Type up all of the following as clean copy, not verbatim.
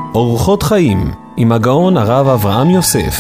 אורחות חיים עם הגאון הרב אברהם יוסף.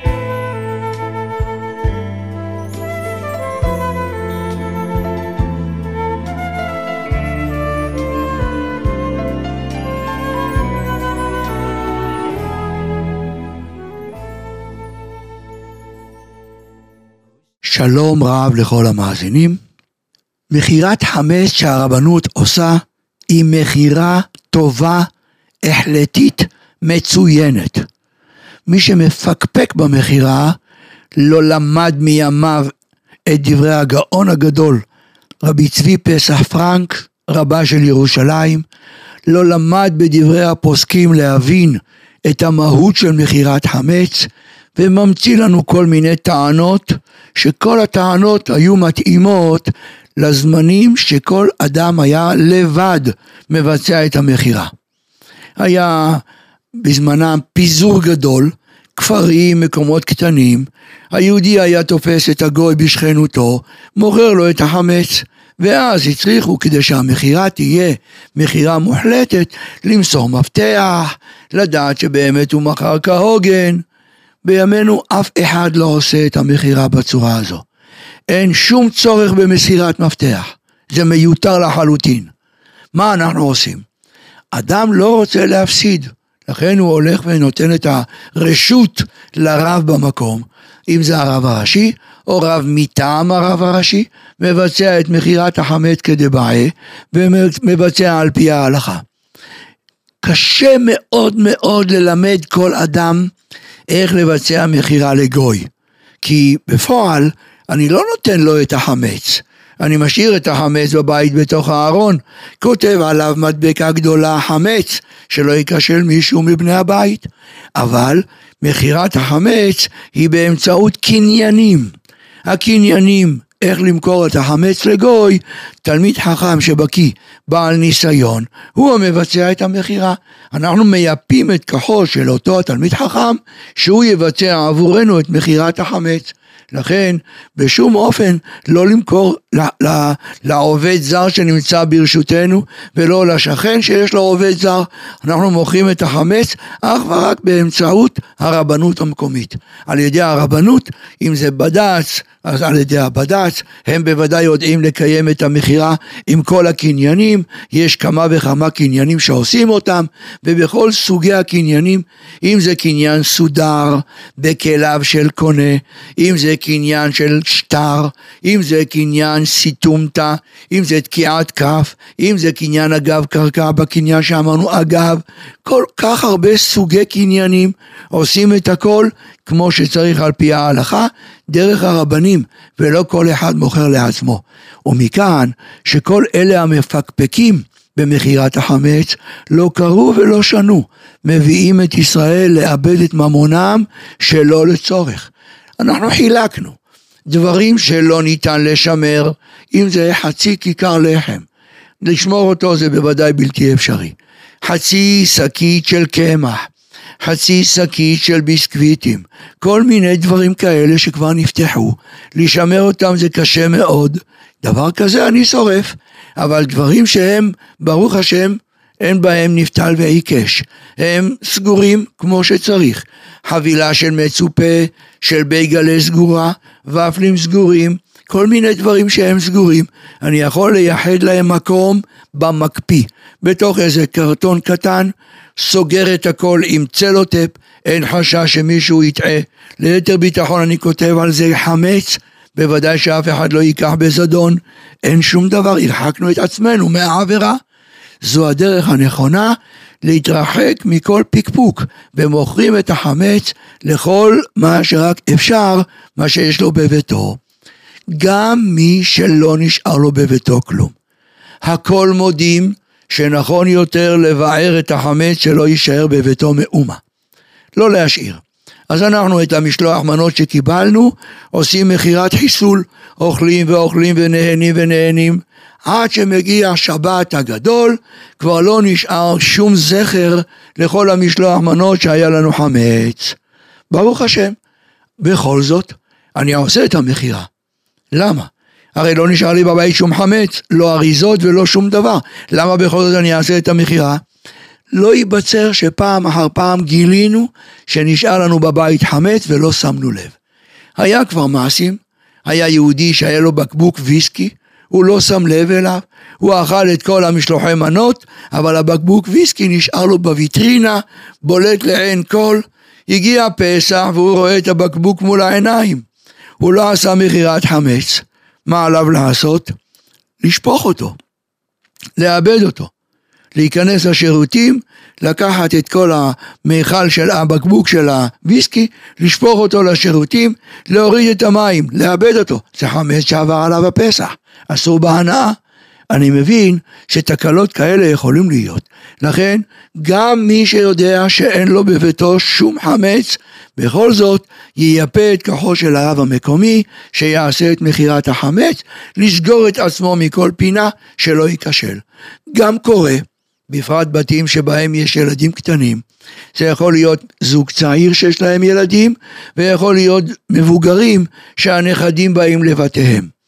שלום רב לכל המאזינים. מחירת חמץ שהרבנות עושה היא מחירה טובה, החלטית, מצוינת. מי שמפקפק במחירה לא למד מימיו את דברי הגאון הגדול רבי צבי פסח פרנק, רבה של ירושלים, לא למד בדברי הפוסקים להבין את המהות של מחירת חמץ, וממציא לנו כל מיני טענות, שכל הטענות היו מתאימות לזמנים שכל אדם היה לבד מבצע את המחירה. היה בזמנם פיזור גדול, כפרים, מקומות קטנים, היהודי היה תופס את הגוי בשכנותו, מוכר לו את החמץ, ואז הצליחו כדי שהמחירה תהיה מחירה מוחלטת, למסור מפתח, לדעת שבאמת הוא מכר כהוגן. בימינו אף אחד לא עושה את המחירה בצורה הזו. אין שום צורך במסירת מפתח. זה מיותר לחלוטין. מה אנחנו עושים? אדם לא רוצה להפסיד. לכן הוא הולך ונותן את הרשות לרב במקום. אם זה הרב הראשי או רב מטעם הרב הראשי, מבצע את מחירת החמץ כדבעי ומבצע על פי ההלכה. קשה מאוד מאוד ללמד כל אדם איך לבצע מחירה לגוי, כי בפועל אני לא נותן לו את החמץ, אני משאיר את החמץ בבית בתוך הארון, כותב עליו מדבקה גדולה חמץ, שלא יקשל מישהו מבני הבית, אבל מחירת החמץ היא באמצעות קניינים. הקניינים, איך למכור את החמץ לגוי, תלמיד חכם שבקי, בעל ניסיון, הוא המבצע את המחירה. אנחנו מייפים את כוחו של אותו התלמיד חכם, שהוא יבצע עבורנו את מחירת החמץ. לכן בשום אופן לא למכור לעובד זר שנמצא ברשותנו, ולא לשכן שיש לו עובד זר. אנחנו מוכרים את החמץ אך ורק באמצעות הרבנות המקומית. על ידי הרבנות, אם זה בד"ץ, אז על ידי הבד"ץ, הם בוודאי יודעים לקיים את המחירה עם כל הקניינים. יש כמה וכמה קניינים שעושים אותם, ובכל סוגי הקניינים, אם זה קניין סודר בכליו של קונה, אם זה קניין של שטר, אם זה קניין סיטומטה, אם זה תקיעת כף, אם זה קניין אגב קרקע בקניין שאמרנו אגב, כל כך הרבה סוגי קניינים, עושים את הכל כמו שצריך על פי ההלכה, דרך הרבנים, ולא כל אחד מוכר לעצמו. ומכאן שכל אלה המפקפקים במחירת החמץ, לא קראו ולא שנו, מביאים את ישראל לאבד את ממונם שלא לצורך. אנחנו חילקנו דברים שלא ניתן לשמר, אם זה חצי כיכר לחם, לשמור אותו זה בוודאי בלתי אפשרי. חצי שקית של קמח, חצי שקית של ביסקוויטים, כל מיני דברים כאלה שכבר נפתחו, לשמר אותם זה קשה מאוד, דבר כזה אני שורף, אבל דברים שהם, ברוך השם, אין בהם נפתל ועיקש, הם סגורים כמו שצריך, חבילה של מצופה, של בייגלה סגורה, ופלים סגורים, כל מיני דברים שהם סגורים, אני יכול לייחד להם מקום במקפיא, בתוך איזה קרטון קטן, סוגר את הכל עם צלוטפ, אין חשש שמישהו יטעה, ליתר ביטחון אני כותב על זה חמץ, בוודאי שאף אחד לא ייקח בזדון, אין שום דבר, הרחקנו את עצמנו מהעבירה. זו הדרך הנכונה להתרחק מכל פיקפוק, ומוכרים את החמץ לכל מה שרק אפשר, מה שיש לו בביתו. גם מי שלא נשאר לו בביתו כלום. הכל מודים שנכון יותר לבער את החמץ שלא יישאר בביתו מאומה. לא להשאיר. אז אנחנו את המשלוח מנות שקיבלנו, עושים מחירת חיסול, אוכלים ואוכלים ונהנים ונהנים, עד שמגיע שבת הגדול, כבר לא נשאר שום זכר לכל המשלוח מנות שהיה לנו חמץ. ברוך השם, בכל זאת, אני עושה את המחירה. למה? הרי לא נשאר לי בבית שום חמץ, לא אריזות ולא שום דבר. למה בכל זאת אני אעשה את המחירה? לא ייבצר שפעם אחר פעם גילינו שנשאר לנו בבית חמץ ולא שמנו לב. היה כבר מעשים, היה יהודי שהיה לו בקבוק ויסקי, הוא לא שם לב אליו, הוא אכל את כל המשלוחי מנות, אבל הבקבוק ויסקי נשאר לו בוויטרינה, בולט לעין כל, הגיע פסח והוא רואה את הבקבוק מול העיניים, הוא לא עשה מכירת חמץ, מה עליו לעשות? לשפוך אותו, לאבד אותו, להיכנס לשירותים, לקחת את כל המיכל של הבקבוק של הוויסקי, לשפוך אותו לשירותים, להוריד את המים, לאבד אותו. זה חמץ שעבר עליו הפסח, אסור בהנאה. אני מבין שתקלות כאלה יכולים להיות. לכן, גם מי שיודע שאין לו בביתו שום חמץ, בכל זאת ייפה את כוחו של הרב המקומי, שיעשה את מכירת החמץ, לסגור את עצמו מכל פינה שלא ייכשל. גם קורה, בפרט בתים שבהם יש ילדים קטנים, זה יכול להיות זוג צעיר שיש להם ילדים, ויכול להיות מבוגרים שהנכדים באים לבתיהם.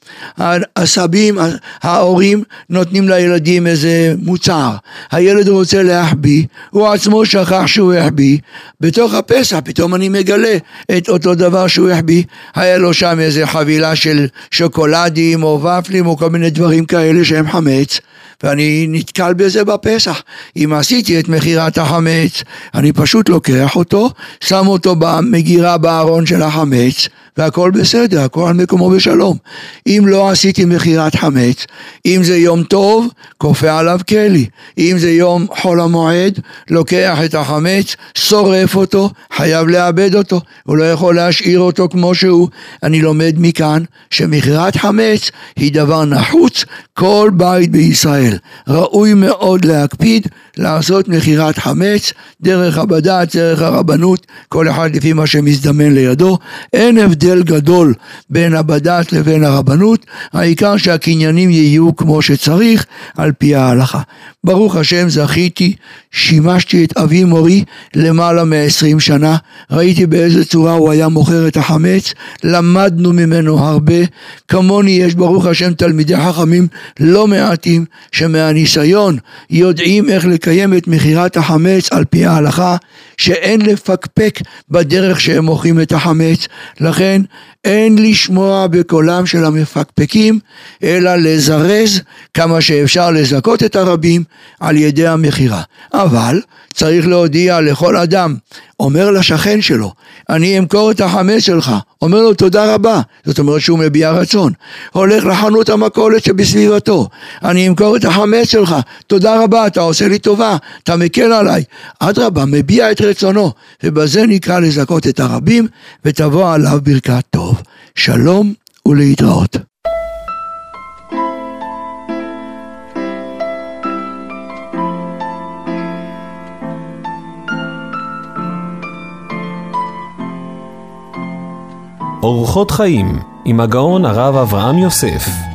הסבים, ההורים נותנים לילדים איזה מוצר, הילד רוצה להחביא, הוא עצמו שכח שהוא החביא, בתוך הפסח פתאום אני מגלה את אותו דבר שהוא החביא, היה לו שם איזה חבילה של שוקולדים או ופלים או כל מיני דברים כאלה שהם חמץ, ואני נתקל בזה בפסח. אם עשיתי את מכירת החמץ, אני פשוט לוקח אותו, שם אותו במגירה בארון של החמץ, והכל בסדר, הכל על מקומו בשלום. אם לא עשיתי מכירת חמץ, אם זה יום טוב, כופה עליו כלי. אם זה יום חול המועד, לוקח את החמץ, שורף אותו, חייב לאבד אותו, הוא לא יכול להשאיר אותו כמו שהוא. אני לומד מכאן שמכירת חמץ היא דבר נחוץ, כל בית בישראל. ראוי מאוד להקפיד לעשות מכירת חמץ, דרך הבד"ץ, דרך הרבנות, כל אחד לפי מה שמזדמן לידו. אין הבדל גדול בין הבד"ץ לבין הרבנות, העיקר שהקניינים יהיו כמו שצריך על פי ההלכה. ברוך השם זכיתי, שימשתי את אבי מורי למעלה מ-20 שנה, ראיתי באיזה צורה הוא היה מוכר את החמץ, למדנו ממנו הרבה, כמוני יש ברוך השם תלמידי חכמים לא מעטים שמהניסיון יודעים איך לקיים את מכירת החמץ על פי ההלכה, שאין לפקפק בדרך שהם מוכרים את החמץ. לכן אין לשמוע בקולם של המפקפקים, אלא לזרז כמה שאפשר לזכות את הרבים על ידי המכירה. אבל צריך להודיע לכל אדם, אומר לשכן שלו, אני אמכור את החמץ שלך, אומר לו תודה רבה, זאת אומרת שהוא מביע רצון. הולך לחנות המכולת שבסביבתו, אני אמכור את החמץ שלך, תודה רבה, אתה עושה לי טובה, אתה מקל עליי. אדרבה, מביע את רצונו, ובזה נקרא לזכות את הרבים, ותבוא עליו ברכת טוב. שלום ולהתראות. אורחות חיים עם הגאון הרב אברהם יוסף.